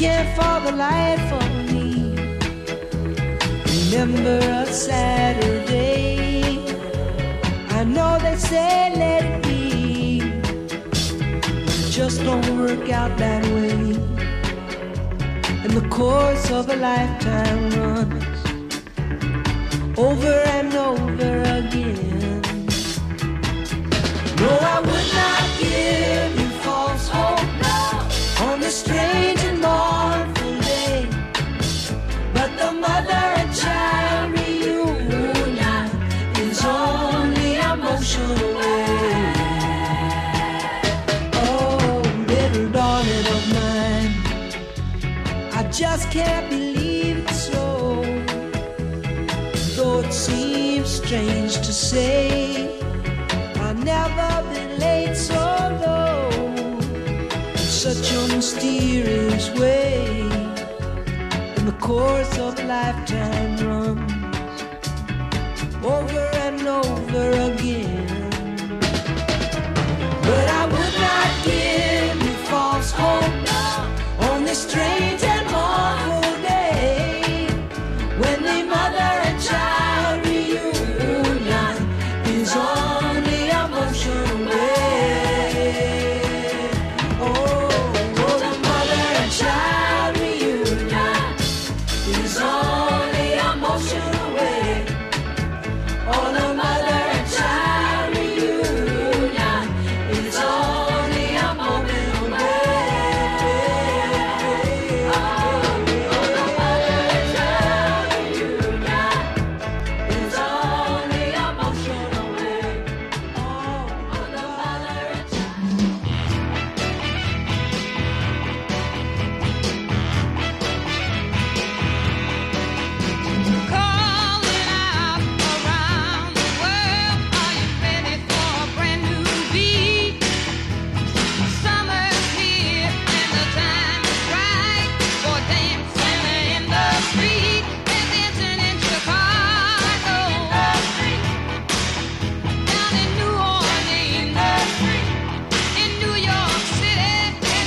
can't for the life of me remember a Saturday. I know they say let it be, but it just don't work out that way. And the course of a lifetime runs over and over again. No, I would not give you false hope on this strange and mournful day, but the mother and child reunion is only emotional way. Oh, little darling of mine, I just can't believe it's so, though it seems strange to say. I've never been late so low, such a mysterious way. And the course of a lifetime runs over and over again. But I would not give you false hope on this strange and mournful day, when the mother and child reunion is only emotional way. Oh, the mother and child reunion is only emotional way. Oh, the mother and child reunion is only emotional way. Oh, the mother and child reunion is only emotional way. Oh, the mother and child. Calling out around the world, are you ready for a brand new beat? Summer's here and the time is right for dancing in the street. They're dancing in Chicago, down in New Orleans, in New York City.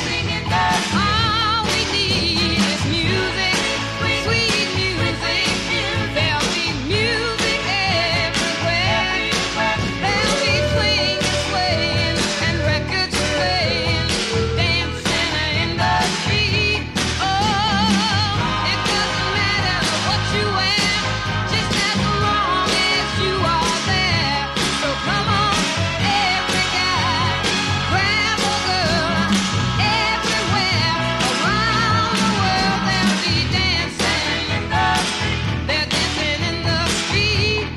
All we need is music, sweet music. There'll be music everywhere. There'll be swing, swaying, and records playing, dancing in the street. Oh, it doesn't matter what you wear, just as long as you are there. So come on, every guy, grab a girl. Everywhere around the world they'll be dancing. They're dancing in the street.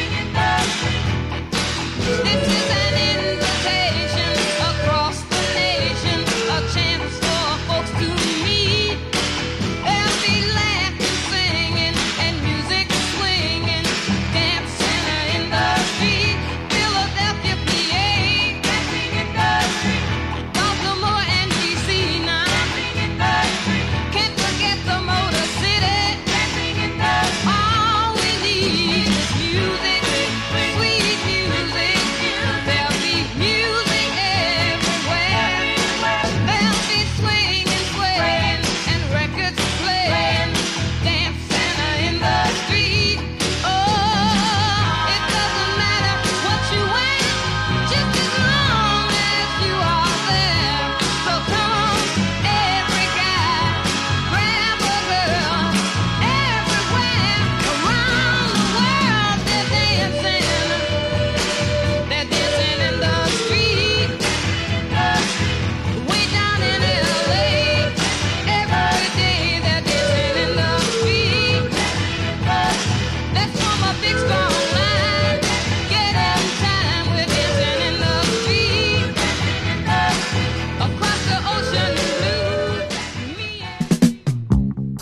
This is an invitation across the nation, a chance for folks to meet. There'll be laughing, singing, and music swinging, dancing in the street. Philadelphia, PA, Baltimore and DC now. Can't forget the Motor City. All we need is music, sweet music. There'll be music everywhere. There'll be swinging, swaying, and records playing, dancing in the street. Oh, it doesn't matter what you wear, just as long as you are there. So come on, every guy, grab a girl. Everywhere around the world they're dancing. They're dancing in the street. Way down in LA, every day they're dancing in the street. Let's form a big strong line. Get in time, we're dancing in the street. Across the ocean blue, me and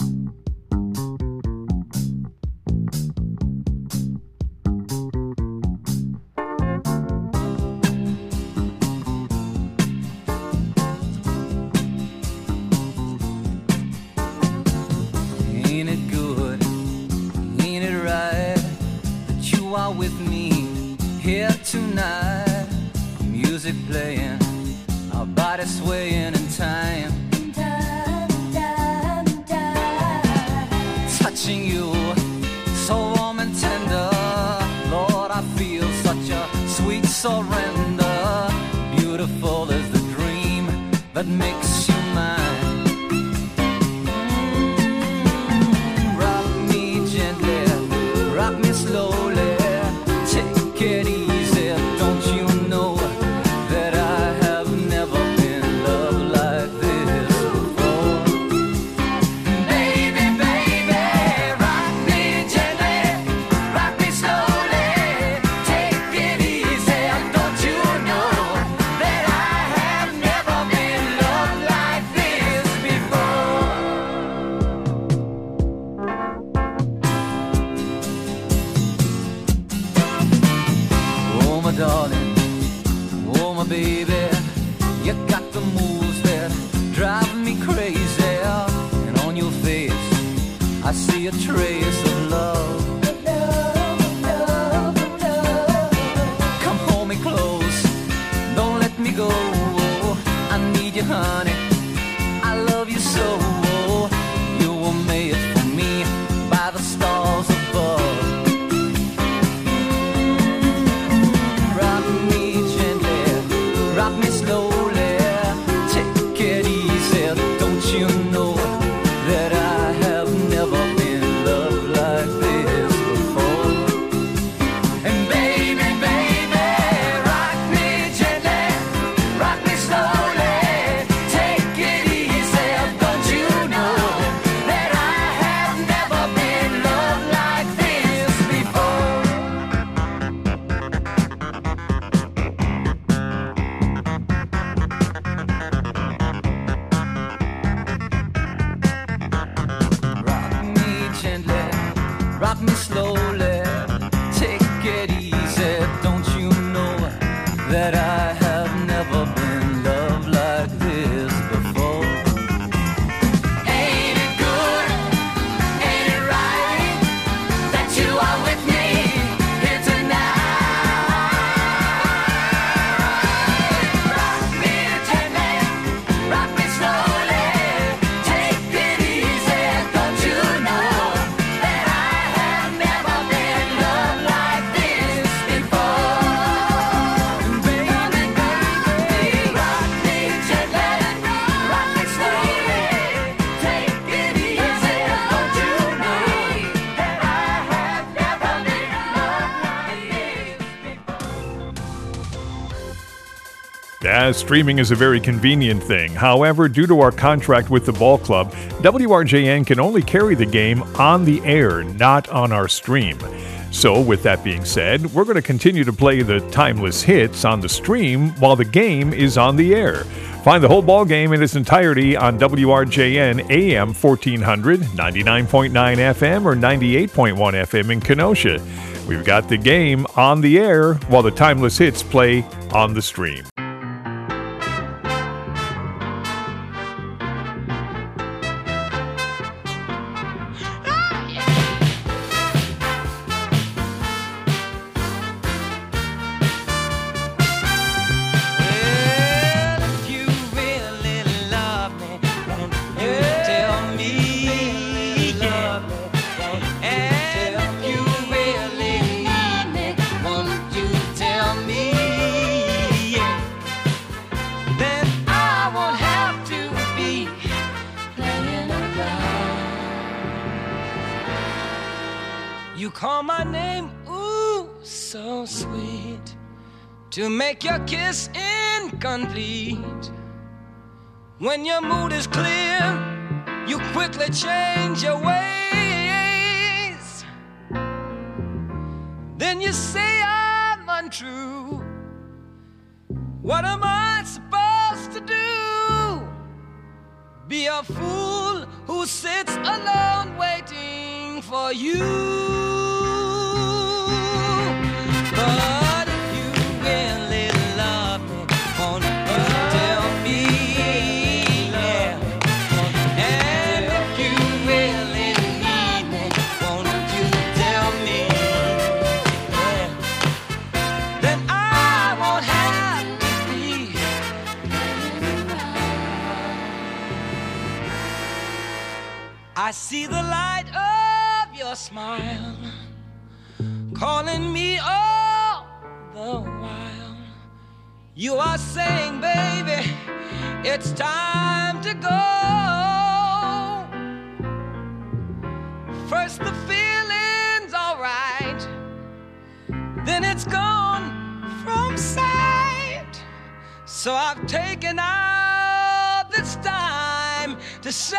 Ain't it good? Ain't it right that you are with me here tonight? Music playing, our bodies swaying in time. touching you, so warm and tender. Lord, I feel such a sweet surrender. Beautiful is the dream that makes you mine. Rock me gently, rock me slowly, take it easy. Don't you know that I have never been loved like this before? Baby, baby, rock me gently, rock me slowly, take it easy. Don't you know that I have never been loved like this before? Oh, my darling, oh, my baby, you got the moves that drive me crazy. And on your face, I see a trace of love. Come hold me close, don't let me go. I need you, honey, I love you so. You were made for me by the stars above. Rock me gently, rock me slowly, take it easy. Don't you know that I have never been loved like this before? And baby, baby, rock me gently, rock me slowly, take it easy. Don't you know that I have never been loved like this before? Rock me gently, rock me slowly, take it easy. Don't you know that I have never been loved like this before? Ain't it good? Ain't it right that you are with me here tonight? Rock me gently, rock me slowly, take it easy. Don't you know that I have never been loved like this before? Baby, baby, rock me gently, rock me slowly, take it easy. Don't you know that I have never been loved like this? Yeah, streaming is a very convenient thing. However, due to our contract with the ball club, WRJN can only carry the game on the air, not on our stream. So, with that being said, we're going to continue to play the timeless hits on the stream while the game is on the air. Find the whole ball game in its entirety on WRJN AM 1400, 99.9 FM, or 98.1 FM in Kenosha. We've got the game on the air while the timeless hits play on the stream. Well, if you really love me, won't you tell me? And if you really need me, won't you tell me? Then I won't have to be playing around. You call my name, ooh, so sweet, to make your kiss incomplete. When your mood is clear, you quickly change your ways. Then you say I'm untrue. What am I supposed to do? Be a fool who sits alone waiting for you. But if you really love me, won't you tell me? Yeah. And if you really need me, won't you tell me? Yeah. Then I won't have to be hanging around. I see the light of your smile, calling me all the while. You are saying, baby, it's time to go. First the feeling's alright, then it's gone from sight. So I've taken out this time to say,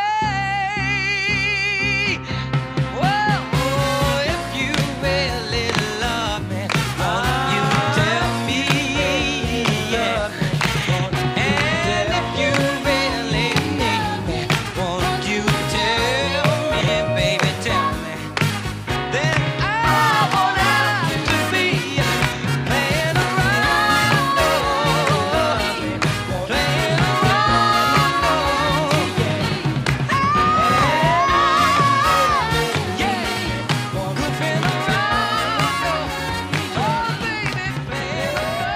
well, oh, if you really love me, won't you tell me? Yeah. And if you really need me, won't you tell me, baby, tell me? Then I won't have to be playing around, oh, playing around, oh, yeah, goofing around, oh, baby, playing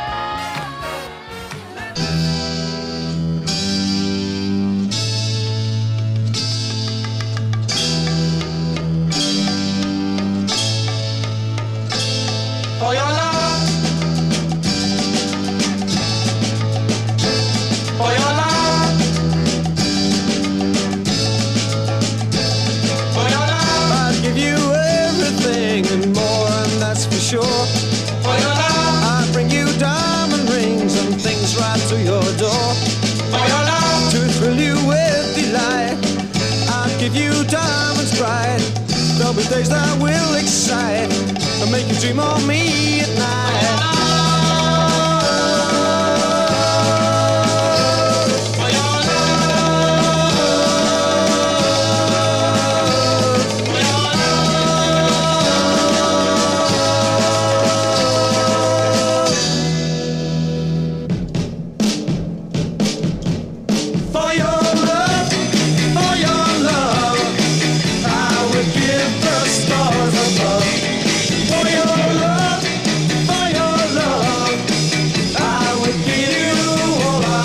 for your love, for your love, for your love. I'd give you everything and more, and that's for sure. For your love, I'd bring you diamond rings and things right to your door. for your love, To thrill you with delight, I'd give you diamonds bright. There'll be days that will excite and make you dream of me at night. for your love, for your For your love, I would give the stars above. For your love, I would give you all I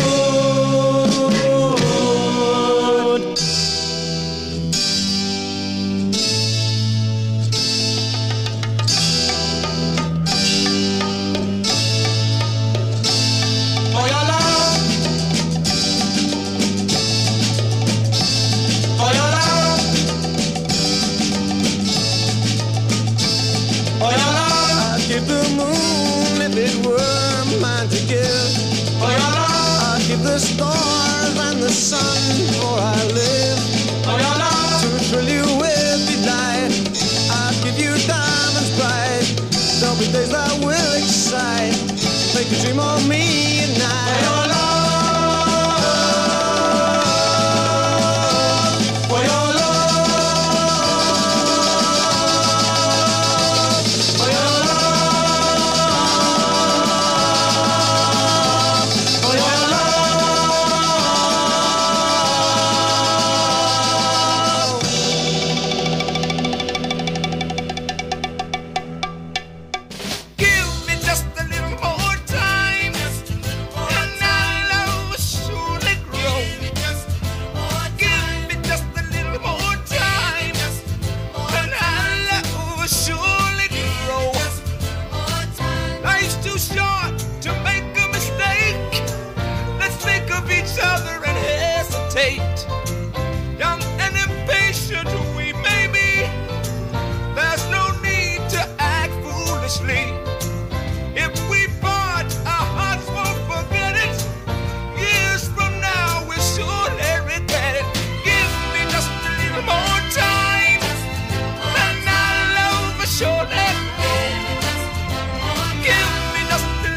could. For your love, for your love, for your love, I'd give the moon if it were mine to give. for your love, I'd give the stars and the sun before I live. for your love, To thrill you with delight, I'd give you diamonds bright. There'll be days that will excite, make you dream of me at for night. your love, for your love, for your love, for your love. Give me just a little more time, and our love will surely grow. Give me just a little more time, and our love will surely grow. Life's too short to make a mistake. Let's think of each other and hesitate. Young and impatient we may be, there's no need to act foolishly. If we part, our hearts won't forget it. Years from now, we'll surely regret it. Give me just a little more time, and our love will surely grow. Give me just a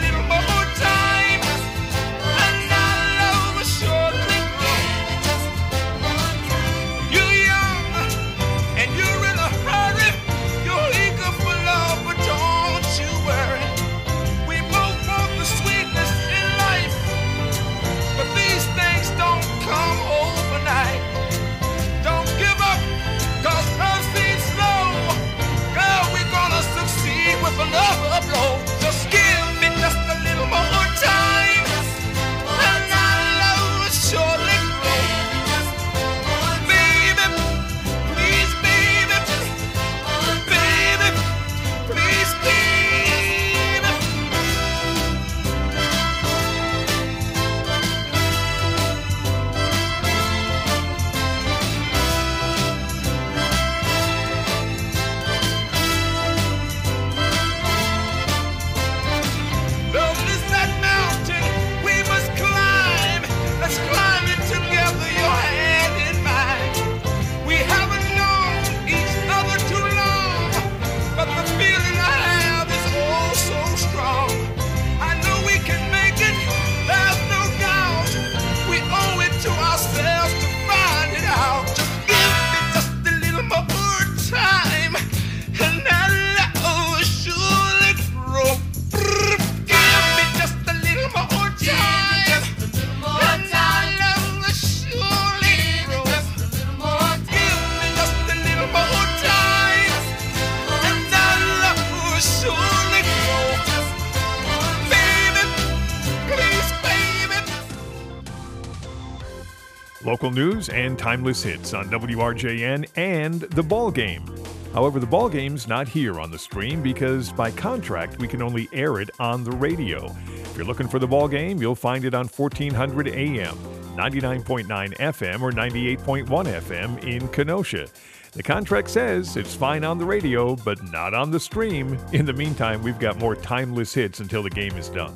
local news and timeless hits on WRJN and The Ball Game. However, The Ball Game's not here on the stream because by contract we can only air it on the radio. If you're looking for The Ball Game, you'll find it on 1400 AM, 99.9 FM, or 98.1 FM in Kenosha. The contract says it's fine on the radio, but not on the stream. In the meantime, we've got more timeless hits until the game is done.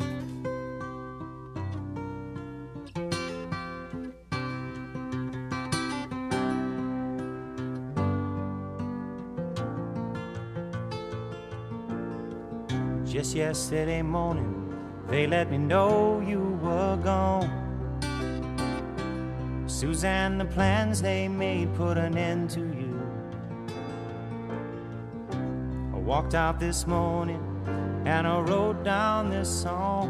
Just yesterday morning, they let me know you were gone. Suzanne, the plans they made put an end to you. I walked out this morning and I wrote down this song.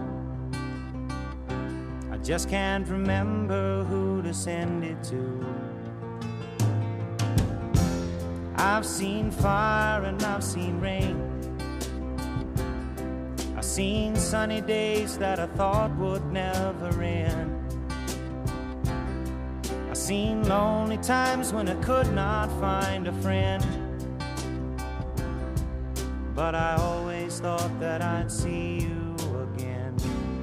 I just can't remember who to send it to. I've seen fire and I've seen rain. I've seen sunny days that I thought would never end. I've seen lonely times when I could not find a friend. But I always thought that I'd see you again.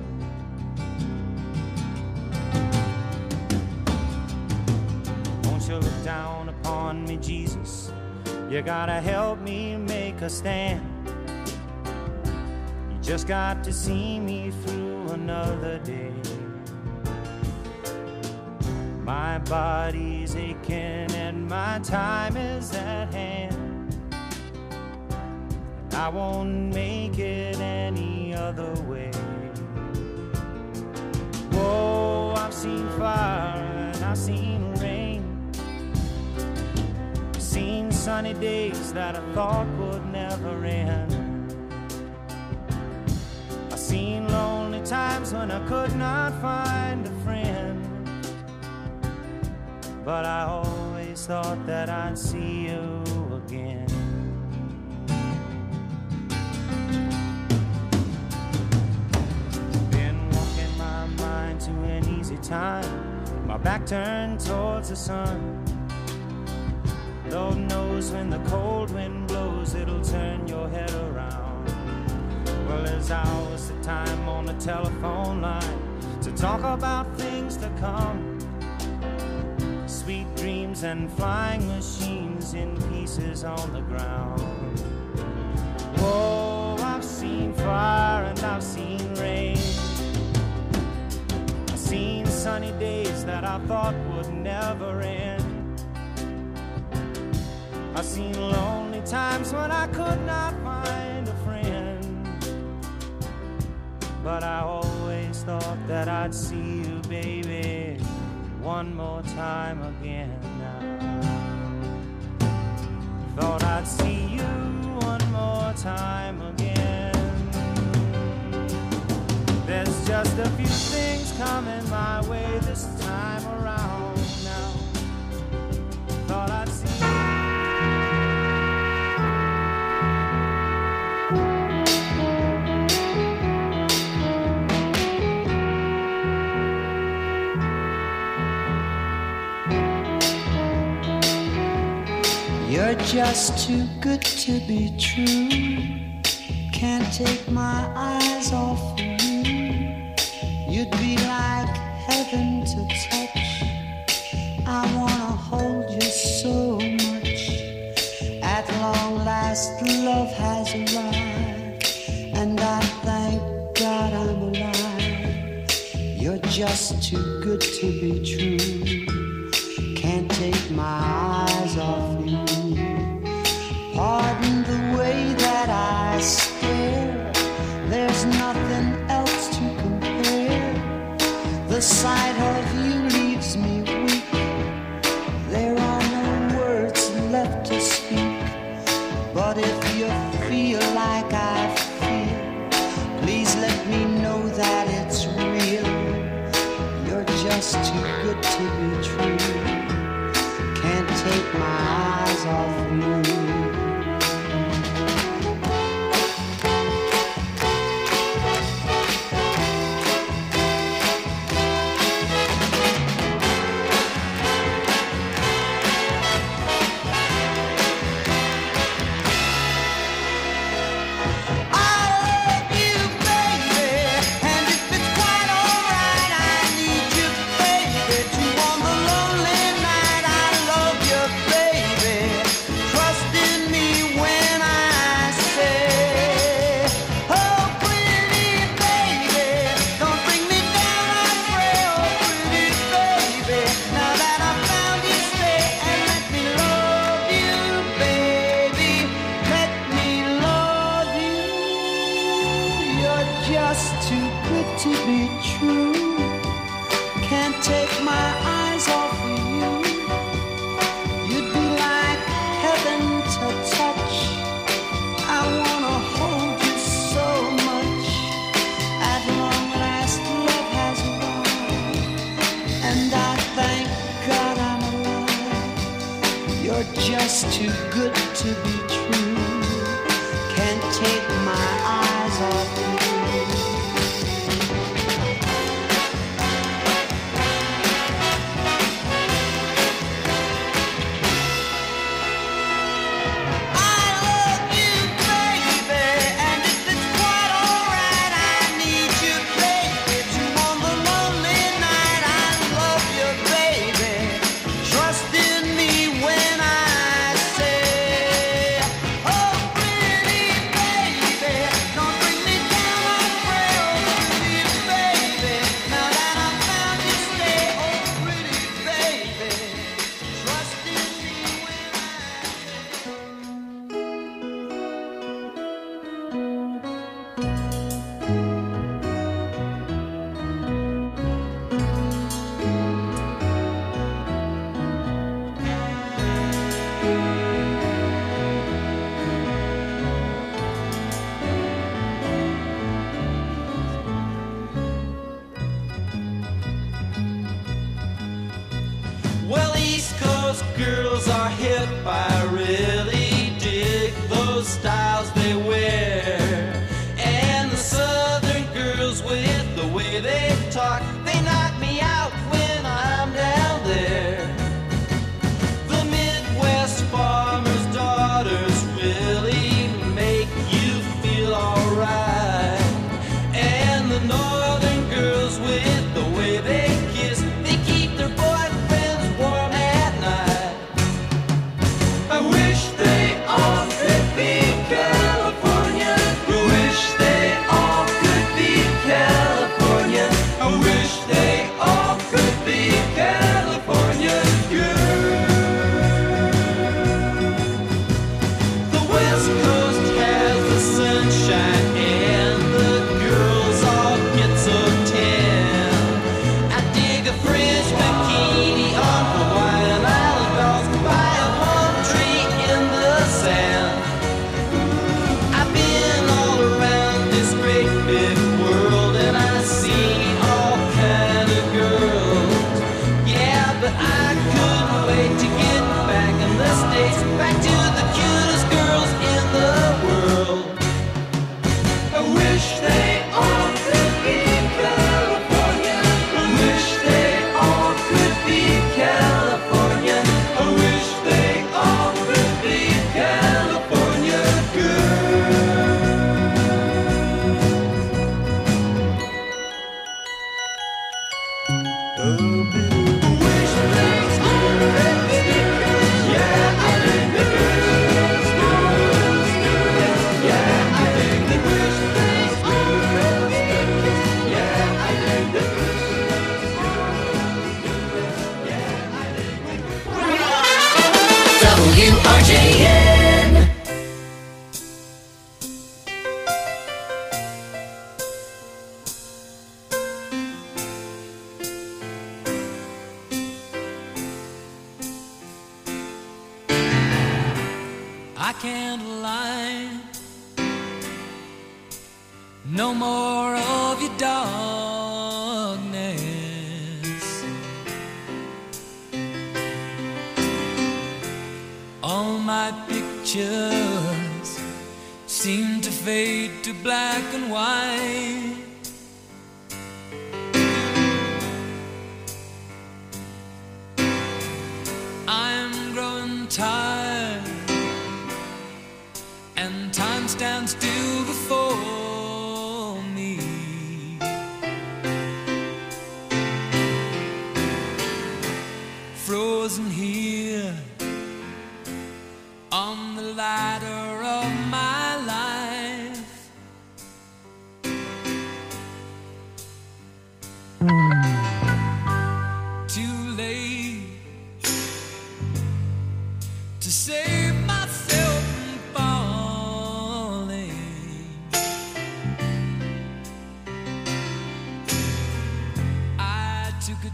Won't you look down upon me, Jesus? You gotta help me make a stand. You just got to see me through another day. My body's aching and my time is at hand. I won't make it any other way. Whoa, I've seen fire and I've seen rain. I've seen sunny days that I thought would never end. I've seen lonely times when I could not find a friend. But I always thought that I'd see you again. To an easy time, my back turned towards the sun. Lord knows when the cold wind blows, it'll turn your head around. Well, there's hours of time on the telephone line to talk about things to come. Sweet dreams and flying machines in pieces on the ground. Whoa, I've seen fire and I've seen rain. Seen sunny days that I thought would never end. I've seen lonely times when I could not find a friend. But I always thought that I'd see you, baby, one more time again now. Thought I'd see you one more time again. There's just a few things coming my way this time around now. Thought I'd see you. You're just too good to be true. Can't take my eyes off you. You'd be like heaven to touch. I wanna hold you so much. At long last, love has arrived, and I thank God I'm alive. You're just too good to be true. Can't take my eyes off you. Pardon the way that I stare. There's nothing else to compare. The sight of you leaves me weak. There are no words left to speak. But if you feel like I feel, please let me know that it's real. You're just too good to be true. Can't take my eyes off you. just too good to be true. Can't take my eyes off of you. You'd be like heaven to touch. I wanna hold you so much. At long last, love has won, and I thank God I'm alive. You're just too good to be true. Can't take my eyes off you. Well, East Coast girls are hip. I really dig those styles they wear. And the Southern girls with the way they talk, they knock me out when I'm down there. The Midwest farmers' daughters really make you feel alright. And the Northern girls with the way they kiss, they keep their boyfriends warm at night. I wish they all could be California. I wish they all could be California. I wish they all could be California girls. The West Coast has the sunshine and the girls all get so tan. I dig a French bikini on Hawaiian Island dolls by a palm tree in the sand. I've been all around this great big world and I see all kind of girls. Yeah, but I couldn't wait to get back in the States, back to the cutest girls in the world. I wish they all could be California. I wish they all could be California. I wish they all could be California WRJN. I can't lie. No more of your darkness. All my pictures seem to fade to black and white. I'm growing tired, and time stands still before me. Frozen here on the ladder of my life.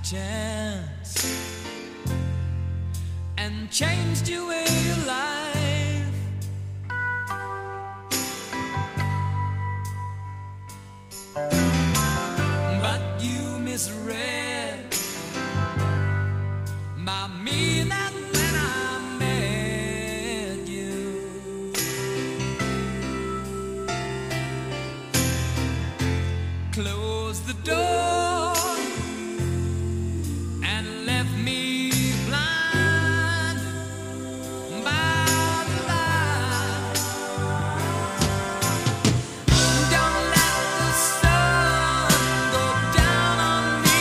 chance and changed your way of life. But you misread my meaning when I met you. Close the door and left me blind by the light. Don't let the sun go down on me.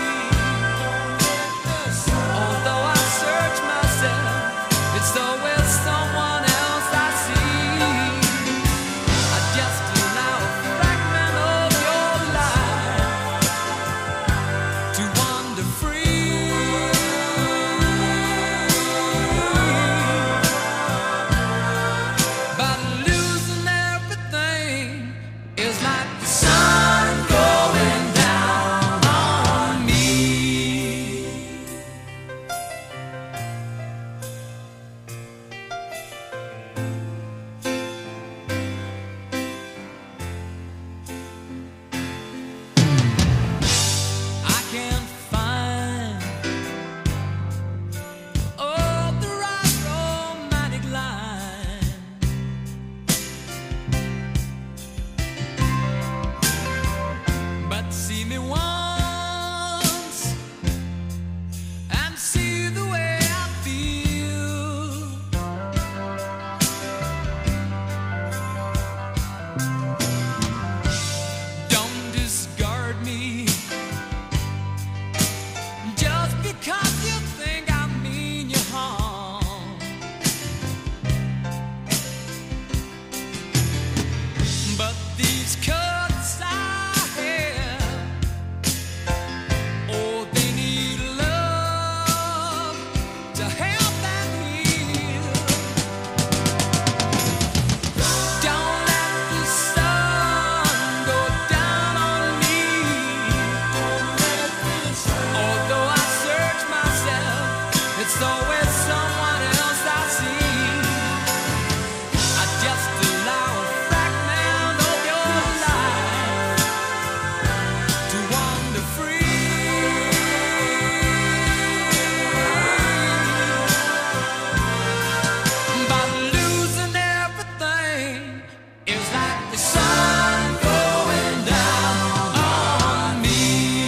Although I search myself, it's always someone else I see. I just allow a fragment of your life to wander free. But losing everything is like the sun going down on me. I can't find the right romantic line. But see me once and see the way I feel. Don't discard me just because you think I mean you harm. But these cuts I have, oh, they need love to help them heal. Don't let the sun go down on me. Although I search myself, it's always someone else I see. I just allow a fragment of your life to wander free. But losing everything is like the sun going down on me.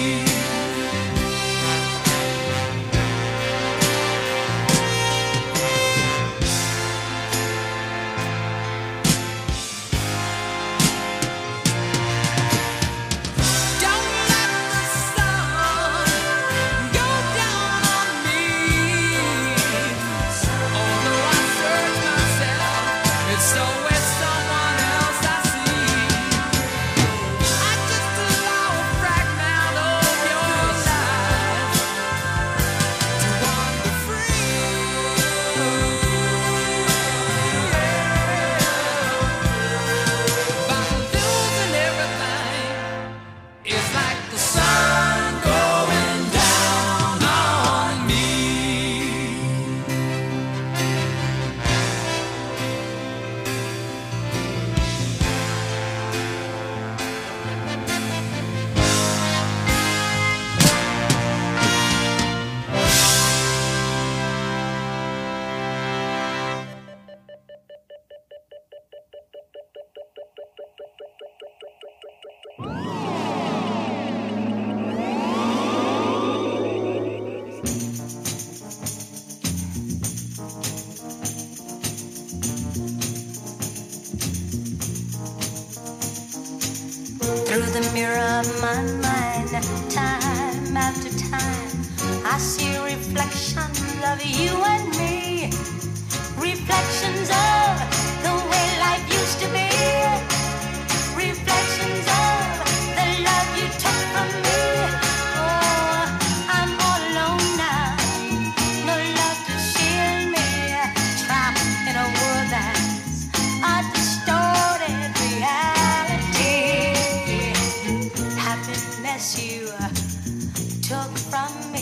Don't let the sun go down on me. Although I search myself, it's always someone else I see. I just allow a fragment of your life to wander free. By losing everything, it's like the sun going down on me. Through the mirror of my mind, time after time, I see reflections of you and me. Reflections of the way life used to be. Reflections of the love you took from me. Oh, I'm all alone now. No love to shield me. Trapped in a world that's a distorted reality. Happiness you took from me.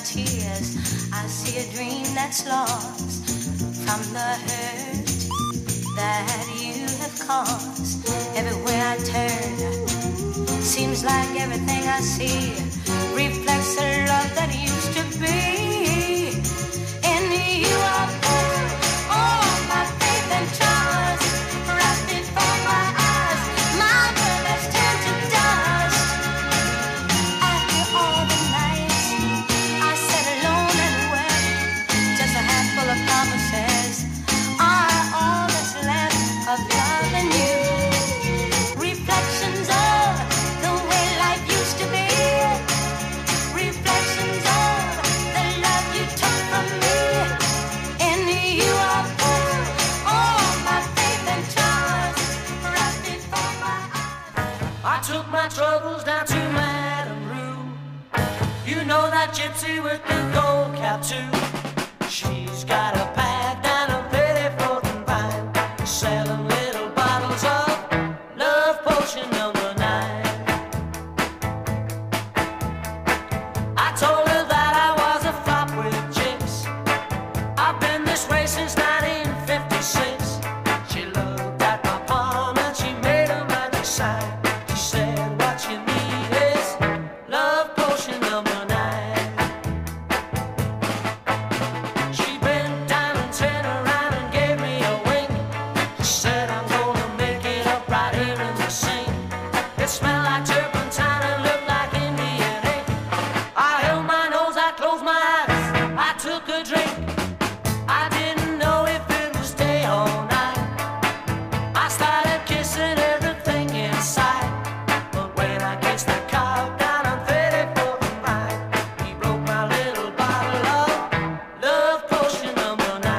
tears, I see a dream that's lost from the hurt that you have caused. Everywhere I turn, seems like everything I see reflects the love that used to be. In you I put all my faith and trust, right before my eyes, my world has turned to dust. After all the nights I sat alone and wept, just a handful of promises are all that's left of love and you. Reflections of the way life used to be. Reflections of the love you took from me. In you I put all my faith and trust, right before my eyes. I took my troubles down to Madame Rue. You know that gypsy with the gold cap too. She's got a pad down a pretty floating vine, selling little bottles of love potion number 9. I told her that I was a flop with jinx. I've been this way since 1956. She looked at my palm and she made a magic sign. She said, what you need is love potion number 9. She bent down and turned around and gave me a wink. She said, I'm gonna make it up right here in the sink. It smelled like turpentine and looked like Indian ink. I held my nose, I closed my eyes, I took a drink. I didn't know if it was day or night. I started kissing everything inside. But when I kissed the cow down on 34th and Vine, he broke my little bottle of love potion number 9.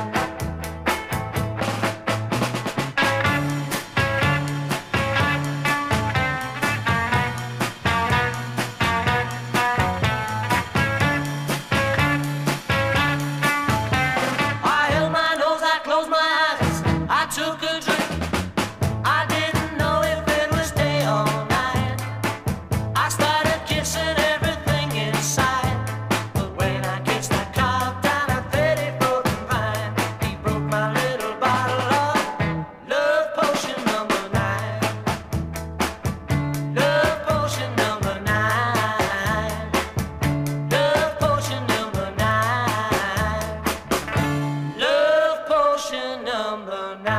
I held my nose, I closed my eyes, I took a drink. I didn't know if it was day or night. I started kissing everything inside. But when I kissed that cow down at 34th and Vine, he broke my little bottle of love potion number 9. Love potion number 9. Love potion number 9. Love potion number 9.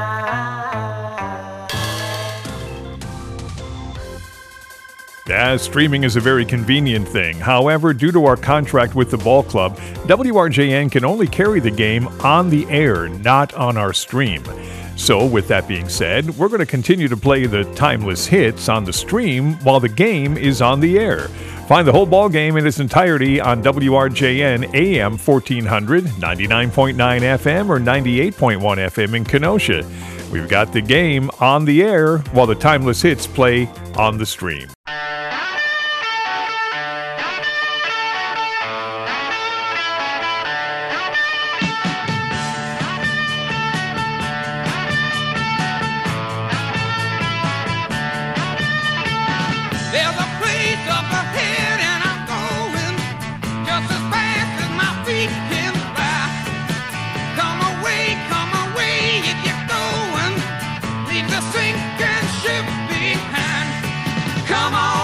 Yeah, streaming is a very convenient thing. However, due to our contract with the ball club, WRJN can only carry the game on the air, not on our stream. So, with that being said, we're going to continue to play the timeless hits on the stream while the game is on the air. Find the whole ball game in its entirety on WRJN AM 1400, 99.9 FM, or 98.1 FM in Kenosha. We've got the game on the air while the timeless hits play on the stream. There's a place up ahead and I'm going just as fast as my feet can fly. Come away if you're going. Leave the sinking ship behind. Come on.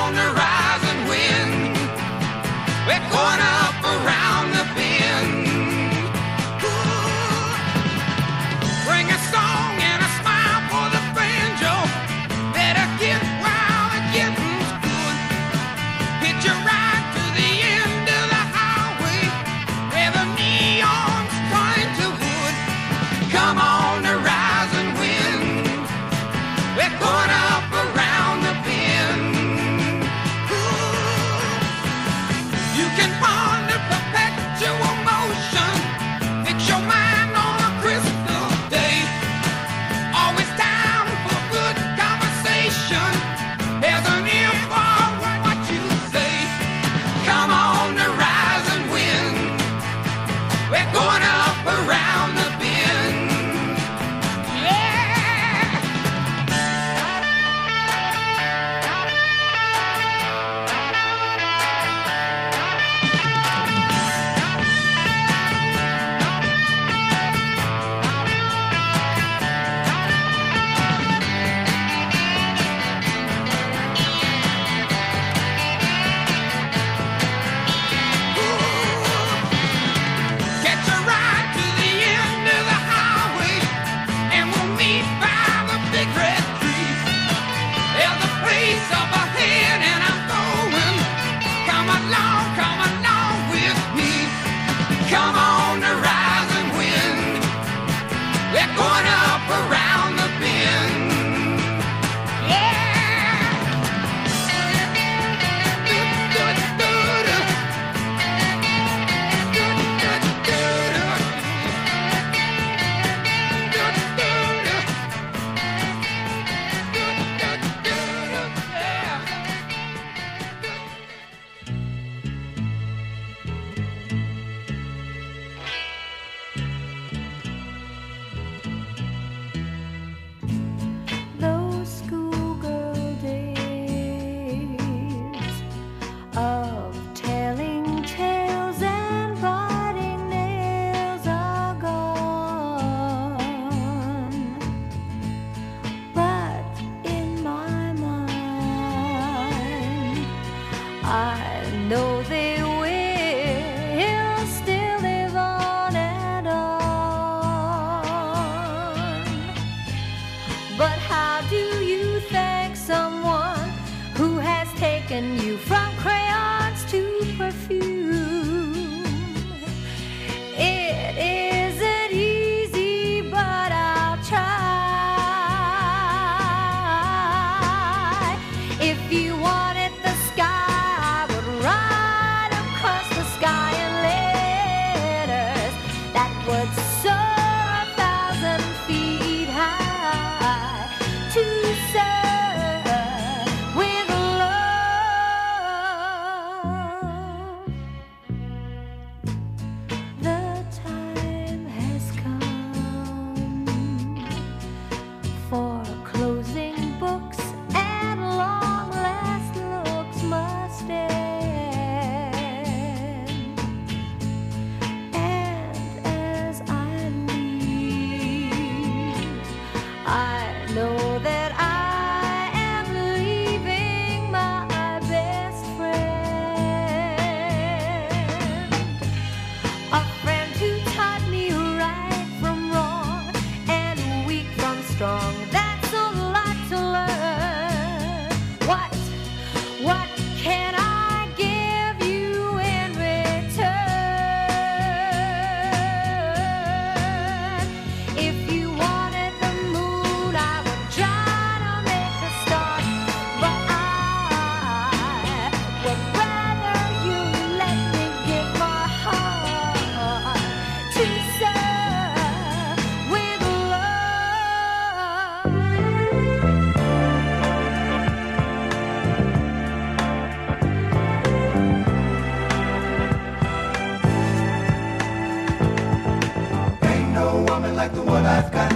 like the one I've got.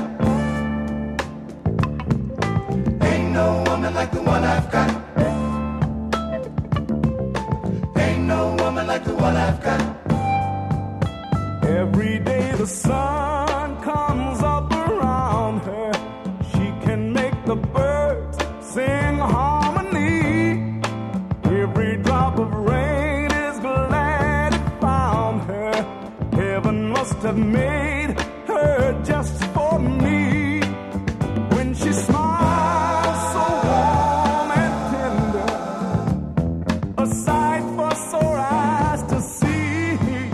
Ain't no woman like the one I've got. Ain't no woman like the one I've got. Every day the sun comes up around her. She can make the birds sing harmony. Every drop of rain is glad it found her. Heaven must have made her just for me. When she smiles so warm and tender, a sight for sore eyes to see.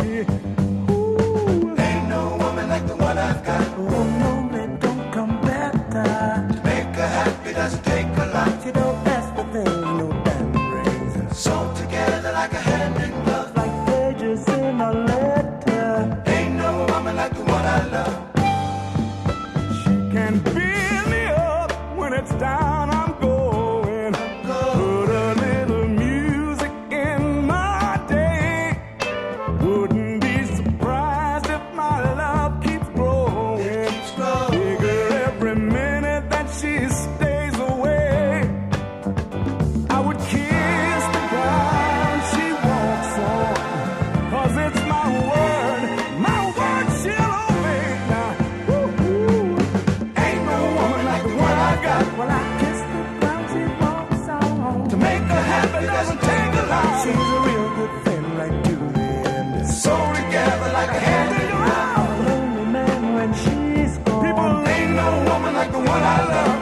Ooh. Ain't no woman like the one I've got. Oh no, it don't come better. To make her happy doesn't take a lot. She don't ask for things, no diamond rings. Sewn together like a hand in glove. Like pages in a letter. Ain't no woman like the one I love. She can build me up when it's down. I'm going. Put a little music in my day. Wouldn't be surprised if my love keeps growing. Bigger every minute that she stays away. I would kiss the ground she walks on. 'Cause it's my word she'll obey now. Woo-hoo. Ain't no woman like the one I got. Well, I kiss the ground she walks on. To make her happy doesn't take a lot. She's a real good friend right to the end. Sewn together like a hand in glove. I'm a lonely man when she's gone. People, ain't no woman like the one I love.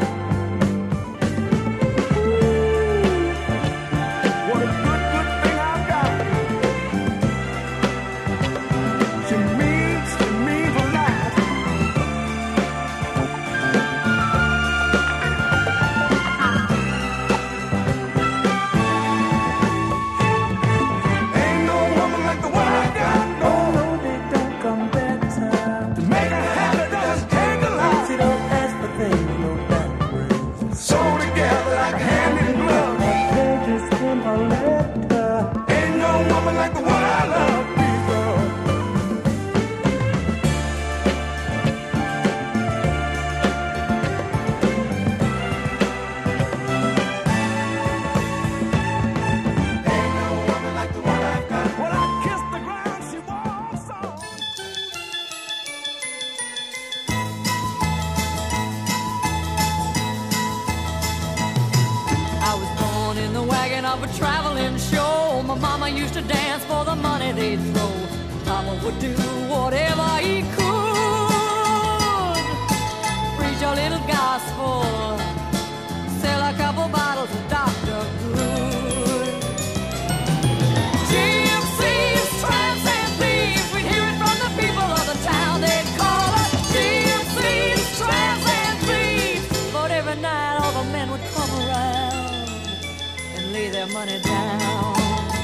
What a good thing I've got. She means a lot. Ain't no woman like the one I got. Oh no, they don't come better. To make her happy doesn't take a lot. She don't ask for things, no diamond rings. Sewn together like a hand in glove. Like pages in a letter. Ain't no woman like the one I love, people. Ain't no woman like the one I've got. Well, I kiss the ground she walks on. I was born in the wagon of a traveling show. My mama used to dance for the money they'd throw. Papa would do whatever he could. Preach a little gospel, sell a couple bottles of Dr. Good. Gypsies, tramps, and thieves, we'd hear it from the people of the town. They'd call us gypsies, tramps, and thieves. But every night all the men would come around and lay their money down.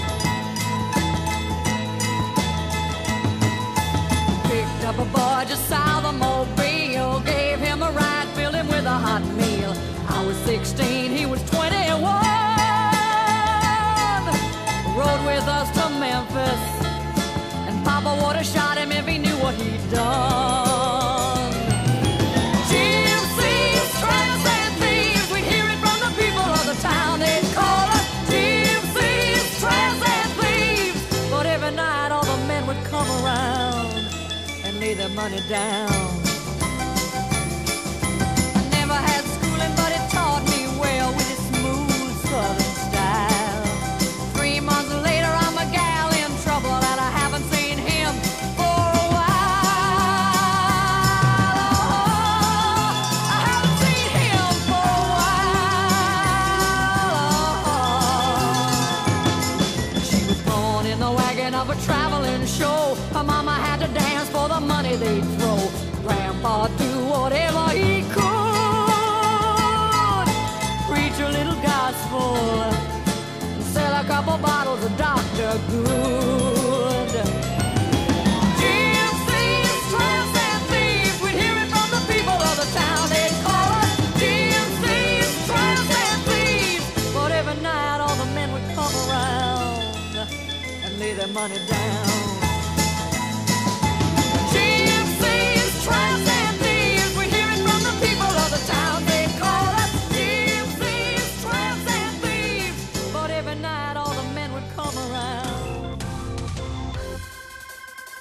Picked up a boy just south of Mobile, gave him a ride, filled him with a hot meal. I was 16, he was 21. Rode with us to Memphis, and Papa would have shot him if he knew what he'd done. Gypsies, tramps, and thieves, we'd hear it from the people of the town. They'd call us gypsies, tramps, and thieves. But every night all the men would come around and lay their money down. I never had schooling, but it taught me well with its smooth southern style. 3 months later, I'm a gal in trouble, and I haven't seen him for a while. Oh, I haven't seen him for a while. She was born in the wagon of a traveling show. Her mama had to dance for the money they'd throw. Grandpa do whatever he could. Preach a little gospel, sell a couple bottles of Dr. Good. Gypsies, tramps, and thieves, we'd hear it from the people of the town. They'd call us gypsies, tramps, and thieves. But every night all the men would come around and lay their money down. Gypsies, tramps,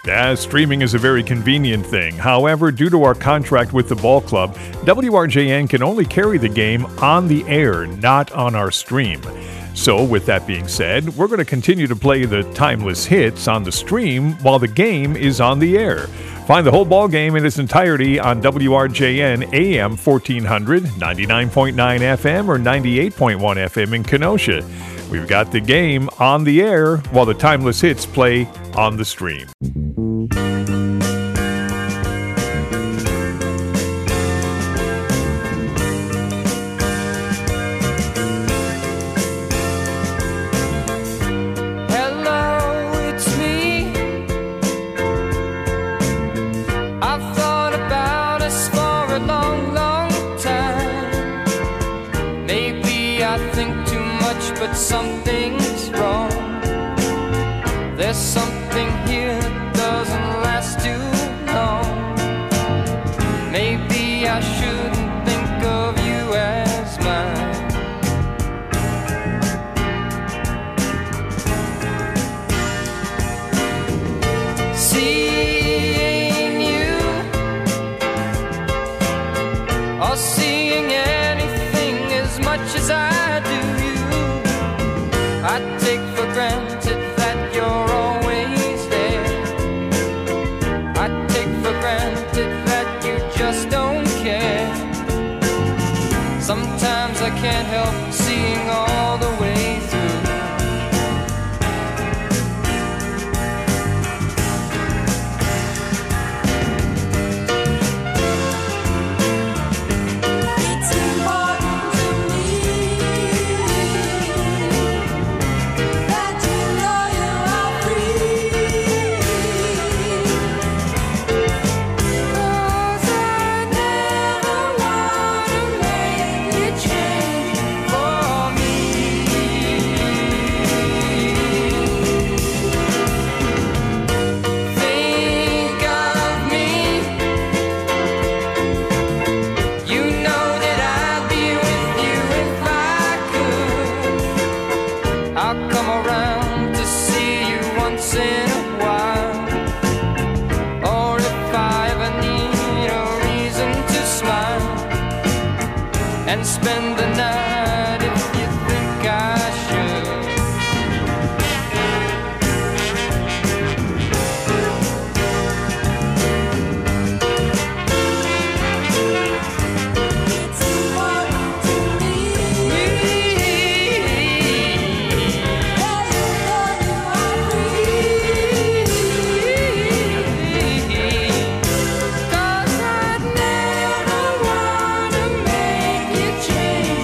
Streaming is a very convenient thing. However, due to our contract with the ball club, WRJN can only carry the game on the air, not on our stream. So, with that being said, we're going to continue to play the timeless hits on the stream while the game is on the air. Find the whole ball game in its entirety on WRJN AM 1400, 99.9 FM, or 98.1 FM in Kenosha. We've got the game on the air while the timeless hits play on the stream. Something's wrong. There's something here that doesn't last too long. Maybe I shouldn't think of you as mine. Seeing you or seeing anything as much as I do, I take for granted that you're always there. I take for granted that you just don't care. Sometimes I can't help seeing all the way through. It's important to me that you know you are free. 'Cause I never wanna make you change for me. Think of me. You know that I'd be with you if I could. I'll come around to see you once in a while. Or if I ever need a reason to smile and spend the night if you think I should. It's important to me that you know you are free. 'Cause I'd never wanna make you change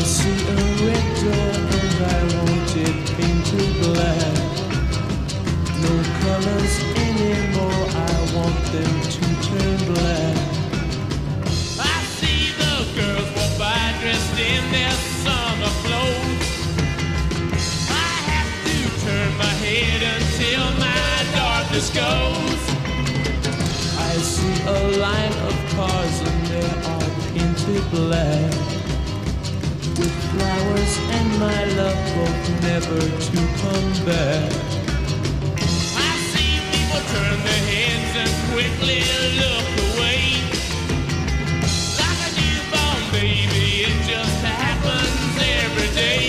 see a red door and I want it painted black. No colors anymore, I want them to turn black. I see the girls walk by dressed in their summer clothes. I have to turn my head until my darkness goes. I see a line of cars and they are painted black, with flowers and my love both never to come back. I see people turn their heads and quickly look away. Like a newborn baby, it just happens every day.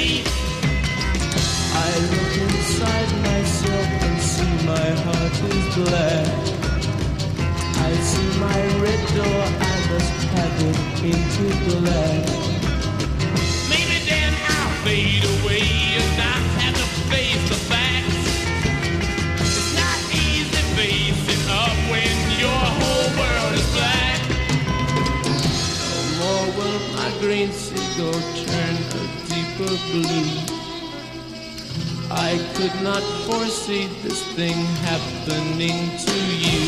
I look inside myself and see my heart is black. I see my red door, I must have it painted black. Maybe then I'll fade away and not have to face the facts. It's not easy facing up when your whole world is black. No more will my green seagull turn a deeper blue. I could not foresee this thing happening to you.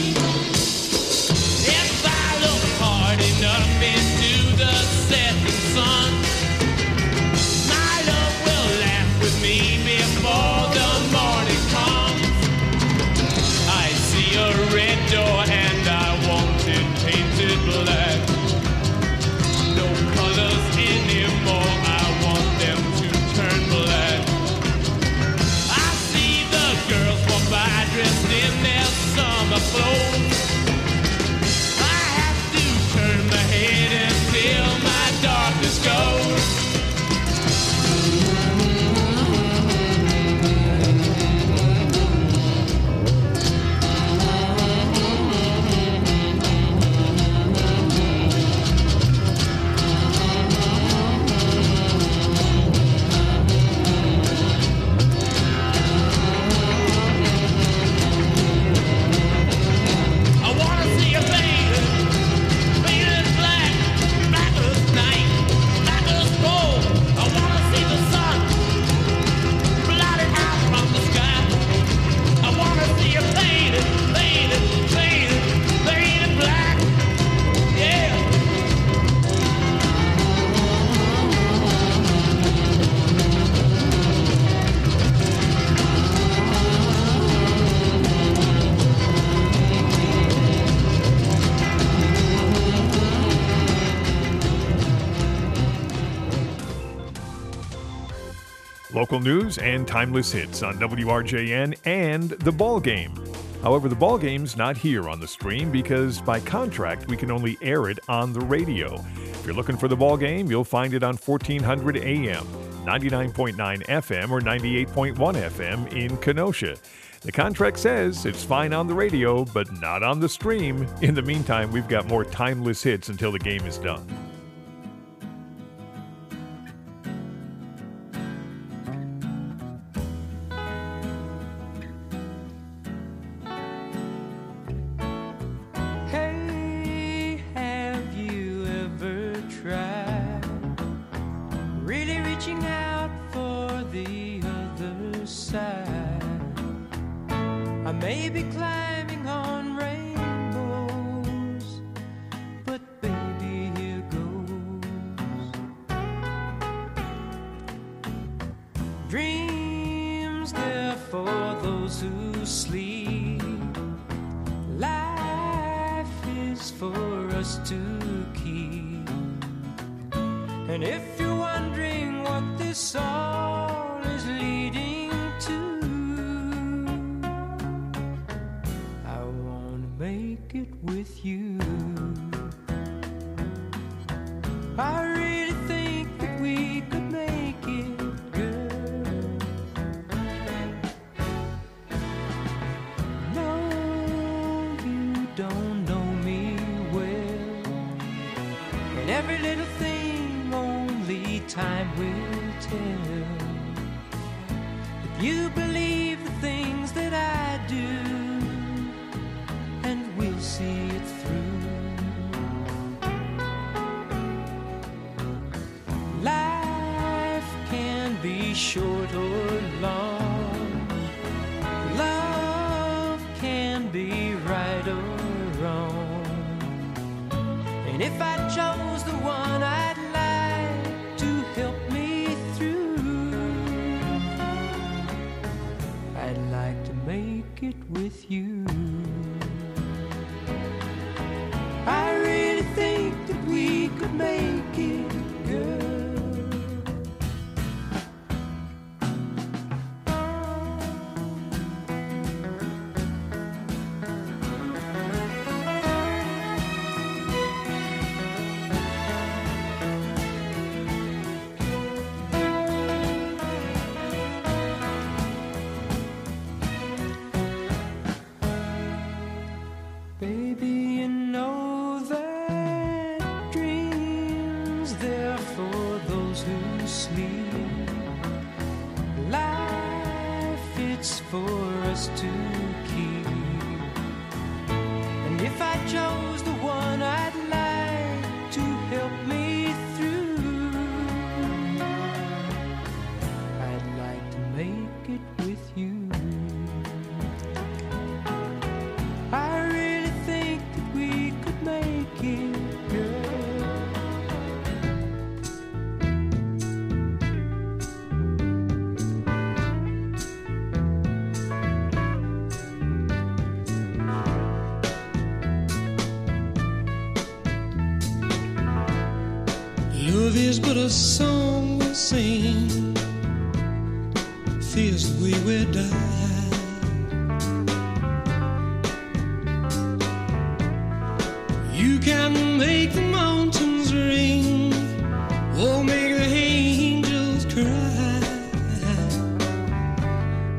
If I look hard enough into the setting sun, my love will laugh with me before the morning comes. I see a red door and I want it painted black. No colors anymore, I want them to turn black. I see the girls walk by dressed in their summer clothes. I have to turn my head until my darkness goes. I wanna see a baby, painted black, black as night, black as gold. I wanna see the sun blotted out from the sky. I wanna see a painted, painted, painted, painted black. Yeah. Local news and timeless hits on WRJN and The Ball Game. However, The Ball Game's not here on the stream because by contract we can only air it on the radio. If you're looking for The Ball Game, you'll find it on 1400 AM, 99.9 FM, or 98.1 FM in Kenosha. The contract says it's fine on the radio, but not on the stream. In the meantime, we've got more timeless hits until the game is done. Hey, have you ever tried really reaching out for the other side? I may be climbing on rainbows, but baby, here goes. Dreams, they're for those who sleep. Life is for us to keep. And if you're wondering what this all is leading to, I wanna make it with you. I really think that we could make it, girl. No, you don't know me well, and every little thing only time will tell. If you believe the things that I do, and we'll see it through. Life short or long. Love can be right or wrong. And if I chose the one I'd like to help me through, I'd like to make it with you. I really think that we could make it, girl. Baby, you know that dreams they're for those who sleep. Life it's for us to keep. And if I chose the one I'd like to help me through, I'd like to make it with you. I really think that we could make it, girl. Love is but a song we sing, feels the way we die.